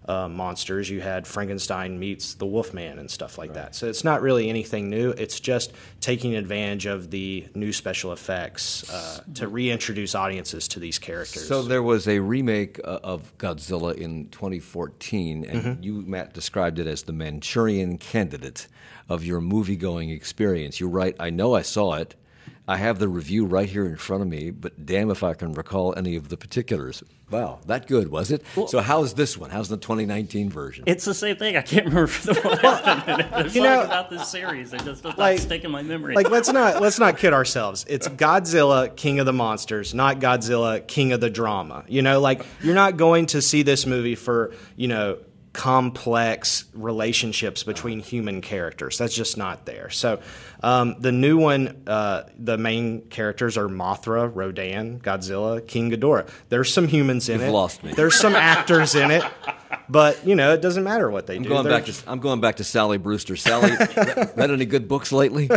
uh, monsters. You had Frankenstein meets the Wolfman and stuff like right. that. So it's not really anything new. It's just taking advantage of the new special effects uh, to reintroduce audiences to these characters. So there was a remake uh, of Godzilla in twenty fourteen, and mm-hmm. you, Matt, described it as the Manchurian Candidate of your movie-going experience. You're right. I know I saw it. I have the review right here in front of me, but damn if I can recall any of the particulars. Wow, that good, was it? Well, so how's this one? How's the twenty nineteen version? It's the same thing. I can't remember what happened in it. There's you something know, about this series that just does like, not stick in my memory. Like, let's not let's not kid ourselves. It's Godzilla, King of the Monsters, not Godzilla, King of the Drama. You know, like, you're not going to see this movie for, you know, complex relationships between human characters. That's just not there. So um, the new one, uh, the main characters are Mothra, Rodan, Godzilla, King Ghidorah. There's some humans in You've it. lost me. There's some actors in it. But, you know, it doesn't matter what they I'm do. Going They're back to, I'm going back to Sally Brewster. Sally, read any good books lately?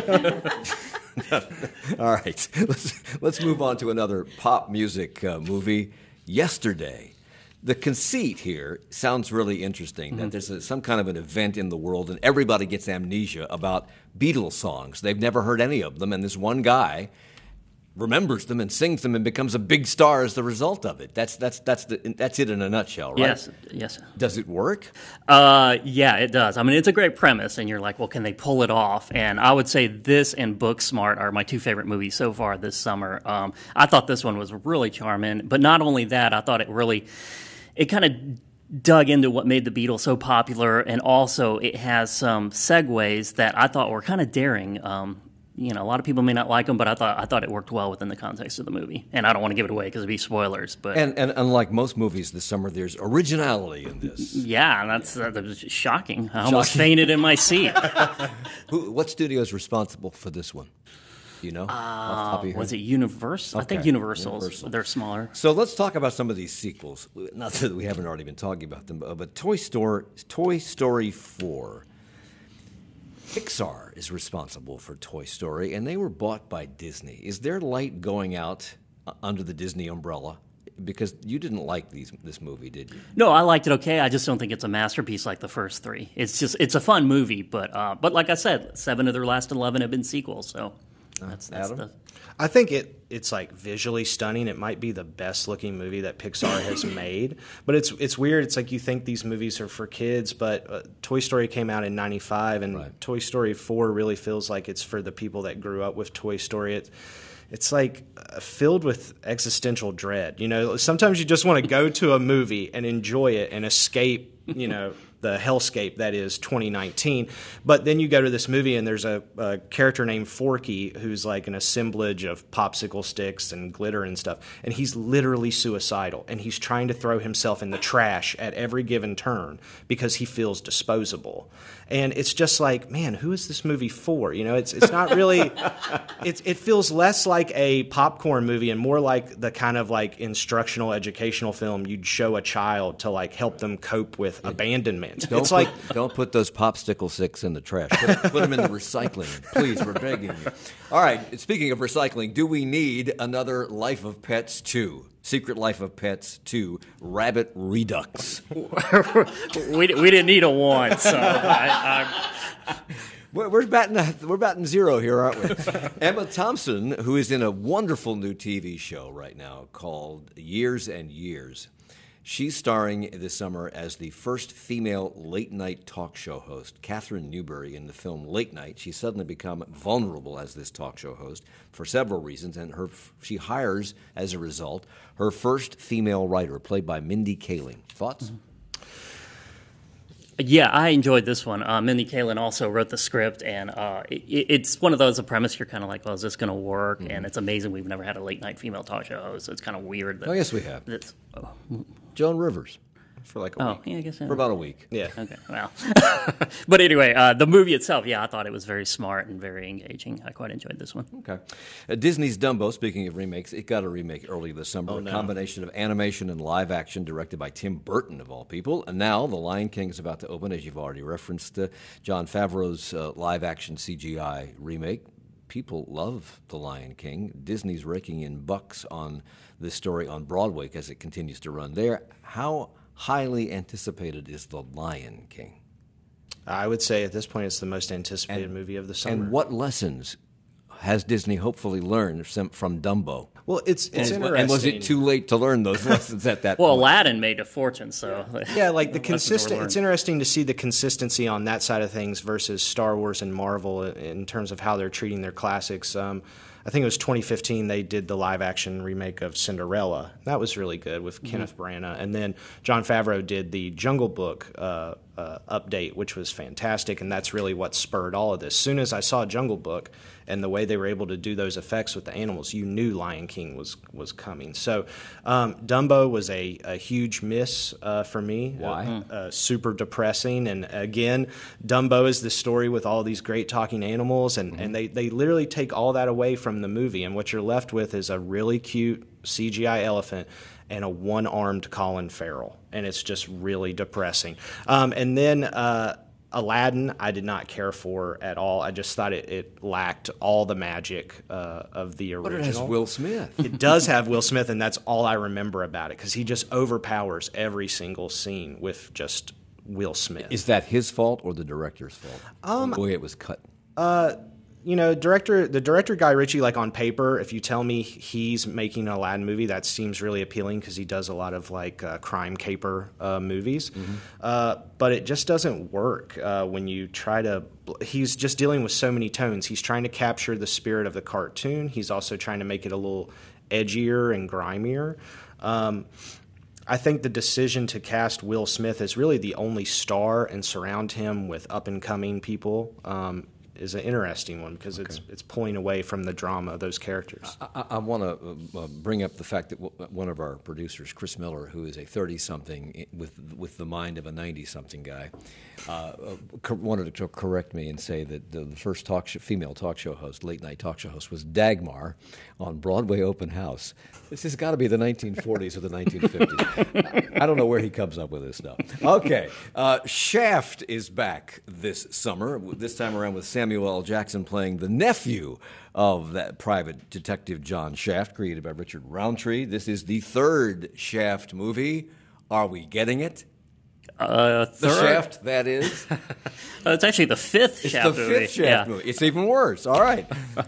All right. Let's, let's move on to another pop music uh, movie, Yesterday. The conceit here sounds really interesting, mm-hmm. that there's a, some kind of an event in the world and everybody gets amnesia about Beatles songs. They've never heard any of them, and this one guy remembers them and sings them and becomes a big star as the result of it. That's that's that's the, that's it in a nutshell, right? Yes, yes. Does it work? Uh, yeah, it does. I mean, it's a great premise, and you're like, well, can they pull it off? And I would say this and Booksmart are my two favorite movies so far this summer. Um, I thought this one was really charming, but not only that, I thought it really... It kind of dug into what made the Beatles so popular, and also it has some segues that I thought were kind of daring. Um, you know, a lot of people may not like them, but I thought I thought it worked well within the context of the movie. And I don't want to give it away because it'd be spoilers. But and, and unlike most movies this summer, there's originality in this. Yeah, that's uh, that was shocking. I almost shocking. fainted in my seat. Who, what studio is responsible for this one? You know? Uh, was it Universal? Okay. I think Universal's. Universal. They're smaller. So let's talk about some of these sequels. Not that we haven't already been talking about them, but Toy Story, Toy Story four. Pixar is responsible for Toy Story, and they were bought by Disney. Is their light going out under the Disney umbrella? Because you didn't like these this movie, did you? No, I liked it okay. I just don't think it's a masterpiece like the first three. It's just it's a fun movie, but uh, but like I said, seven of their last eleven have been sequels, so. That's, that's Adam? the... I think it it's like visually stunning. It might be the best looking movie that Pixar has made. But it's it's weird. It's like you think these movies are for kids, but uh, Toy Story came out in ninety-five, and right. Toy Story four really feels like it's for the people that grew up with Toy Story. It, it's like uh, filled with existential dread. You know, sometimes you just want to go to a movie and enjoy it and escape, you know, the hellscape that is twenty nineteen. But then you go to this movie and there's a, a character named Forky who's like an assemblage of popsicle sticks and glitter and stuff. And he's literally suicidal. And he's trying to throw himself in the trash at every given turn because he feels disposable. And it's just like, man, who is this movie for? You know, it's it's not really, it's, it feels less like a popcorn movie and more like the kind of like instructional, educational film you'd show a child to like help them cope with abandonment. Don't it's put, like don't put those popsicle sticks in the trash. Put, put them in the recycling, please. We're begging you. All right. Speaking of recycling, do we need another Life of Pets two? Secret Life of Pets two, Rabbit Redux. we, we didn't need a one, so I, I... We're, we're batting we're batting zero here, aren't we? Emma Thompson, who is in a wonderful new T V show right now called Years and Years. She's starring this summer as the first female late-night talk show host. Catherine Newberry in the film Late Night. She's suddenly become vulnerable as this talk show host for several reasons, and her she hires, as a result, her first female writer, played by Mindy Kaling. Thoughts? Mm-hmm. Yeah, I enjoyed this one. Uh, Mindy Kaling also wrote the script, and uh, it, it's one of those, a premise you're kind of like, well, is this going to work? Mm-hmm. And it's amazing we've never had a late-night female talk show host, so it's kind of weird. That oh, yes, we have. Oh. Joan Rivers. For like a oh, week. Yeah, I guess. For about a week. Yeah. Okay, well. But anyway, uh, the movie itself, yeah, I thought it was very smart and very engaging. I quite enjoyed this one. Okay. Uh, Disney's Dumbo, speaking of remakes, it got a remake early this summer. Oh, a no. combination of animation and live action directed by Tim Burton, of all people. And now The Lion King is about to open, as you've already referenced, uh, Jon Favreau's uh, live action C G I remake. People love The Lion King. Disney's raking in bucks on this story on Broadway as it continues to run there. How highly anticipated is The Lion King? I would say at this point it's the most anticipated And- movie of the summer. And what lessons has Disney hopefully learned from, from Dumbo? Well, it's it's And, interesting. and was it too late to learn those lessons at that Well, point? Aladdin made a fortune, so Yeah, like the lessons were consistent. learned. It's interesting to see the consistency on that side of things versus Star Wars and Marvel in terms of how they're treating their classics. Um, I think it was twenty fifteen they did the live action remake of Cinderella. That was really good with Mm-hmm. Kenneth Branagh, and then Jon Favreau did the Jungle Book uh, uh, update, which was fantastic, and that's really what spurred all of this. As soon as I saw Jungle Book and the way they were able to do those effects with the animals, you knew Lion King was was coming. So um, Dumbo was a, a huge miss uh, for me. Why? Uh, uh, super depressing. And again, Dumbo is the story with all these great talking animals, and, Mm-hmm. and they, they literally take all that away from the movie, and what you're left with is a really cute C G I elephant and a one-armed Colin Farrell, and it's just really depressing. Um, and then uh, Aladdin, I did not care for at all. I just thought it, it lacked all the magic uh, of the original. But it has Will Smith. It does have Will Smith, and that's all I remember about it, because he just overpowers every single scene with just Will Smith. Is that his fault or the director's fault? Um, the way it was cut. You know, director the director Guy Ritchie, like on paper, if you tell me he's making an Aladdin movie, that seems really appealing because he does a lot of like uh, crime caper uh, movies. Mm-hmm. Uh, but it just doesn't work uh, when you try to. He's just dealing with so many tones. He's trying to capture the spirit of the cartoon. He's also trying to make it a little edgier and grimier. Um, I think the decision to cast Will Smith as really the only star and surround him with up and coming people um, is an interesting one, because it's it's pulling away from the drama of those characters. I, I want to uh, bring up the fact that w- one of our producers, Chris Miller, who is a thirty-something with with the mind of a ninety-something guy, uh, uh, co- wanted to correct me and say that the, the first talk show, female talk show host, late night talk show host, was Dagmar on Broadway Open House. This has got to be the nineteen forties or the nineteen fifties. I, I don't know where he comes up with this stuff. Okay, uh, Shaft is back this summer. This time around with Samuel L. Jackson playing the nephew of that private detective John Shaft, created by Richard Roundtree. This is the third Shaft movie. Are we getting it? Uh, The third, Shaft, that is. uh, it's actually the fifth It's Shaft the movie. fifth Shaft yeah. movie. It's even worse. All right.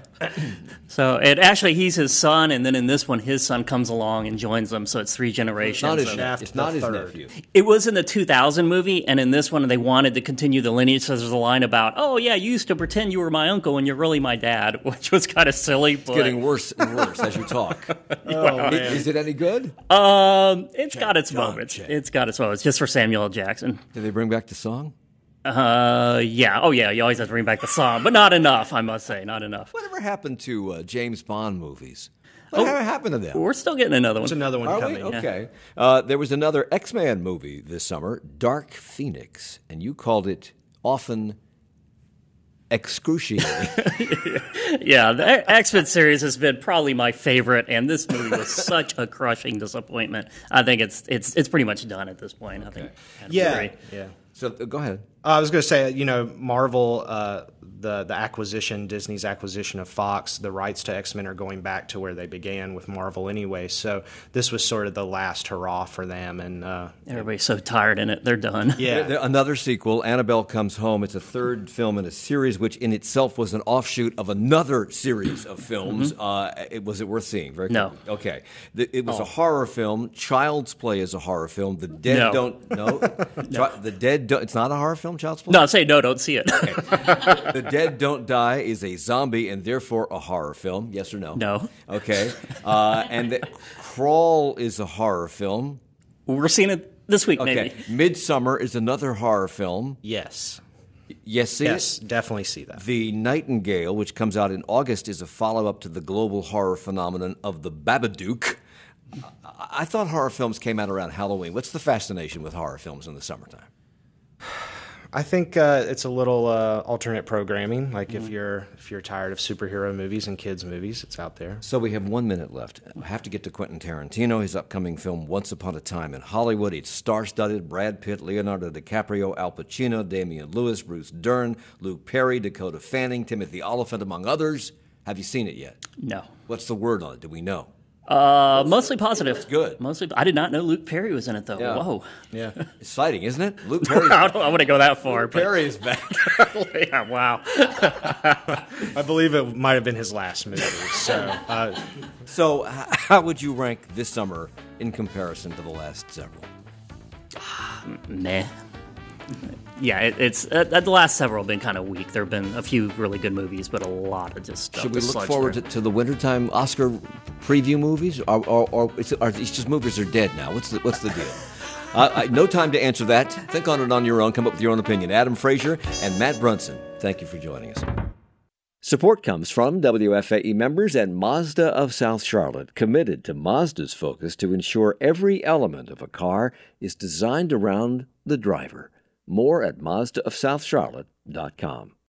So it actually he's his son, and then in this one his son comes along and joins them. So it's three generations. Not his, of- Shaft it's the not his third. nephew. It was in the two thousand movie, and in this one they wanted to continue the lineage. So there's a line about, "Oh yeah, you used to pretend you were my uncle, and you're really my dad," which was kind of silly. But It's getting worse and worse as you talk. Oh, man. Is it any good? um, it's got its John moments. Shaft. It's got its moments. Just for Samuel L. Jackson. Did they bring back the song? Uh, yeah. Oh yeah. You always have to bring back the song, but not enough. I must say, not enough. Whatever happened to uh, James Bond movies? What happened to them? We're still getting another one. There's another one Are coming. we? Okay. Uh, there was another X-Men movie this summer, Dark Phoenix, and you called it often excruciating. Yeah, the X-Men series has been probably my favorite, and this movie was such a crushing disappointment. I think it's it's it's pretty much done at this point. I think. I Yeah, agree. yeah. So uh, go ahead. I was going to say, you know, Marvel, uh, the the acquisition, Disney's acquisition of Fox, the rights to X-Men are going back to where they began with Marvel anyway. So this was sort of the last hurrah for them, and uh, Everybody's so tired in it; they're done. yeah, There- there- Another sequel, Annabelle Comes Home. It's a third film in a series, which in itself was an offshoot of another series of films. Uh, it, was it worth seeing? Very No. quickly. Okay. The, it was a horror film. Child's Play is a horror film. The Dead No. Don't no. Chi- The Dead don't, it's not a horror film. Child's Play. No, say no, don't see it. The Dead Don't Die is a zombie and therefore a horror film. Yes or no? No. Okay. Uh, and the, Crawl is a horror film. We're seeing it this week, Okay. maybe. Midsummer is another horror film. yes, Yes, see yes, it? definitely see that. The Nightingale, which comes out in August, is a follow-up to the global horror phenomenon of the Babadook. I, I thought horror films came out around Halloween. What's the fascination with horror films in the summertime? I think uh, it's a little uh, alternate programming. Like Mm-hmm. if you're if you're tired of superhero movies and kids movies, it's out there. So we have one minute left. I have to get to Quentin Tarantino. His upcoming film, Once Upon a Time in Hollywood. It's star-studded. Brad Pitt, Leonardo DiCaprio, Al Pacino, Damian Lewis, Bruce Dern, Luke Perry, Dakota Fanning, Timothy Olyphant, among others. Have you seen it yet? No. What's the word on it? Do we know? Uh, mostly positive. good. Mostly. I did not know Luke Perry was in it, though. Yeah. Whoa. Yeah. Exciting, isn't it? Luke Perry. I don't. I wouldn't go that far. Luke Perry is back. But, yeah, wow. I believe it might have been his last movie. So, uh, So, h- how would you rank this summer in comparison to the last several? Meh. Yeah, it, it's uh, the last several have been kind of weak. There have been a few really good movies, but a lot of just stuff. Should we to look sludge forward through. to, to the wintertime Oscar preview movies, or, or, or is it, are these just movies are dead now? What's the what's the deal? uh, I, no time to answer that. Think on it on your own. Come up with your own opinion. Adam Frazier and Matt Brunson, thank you for joining us. Support comes from W F A E members and Mazda of South Charlotte, committed to Mazda's focus to ensure every element of a car is designed around the driver. More at Mazda of South Charlotte dot com.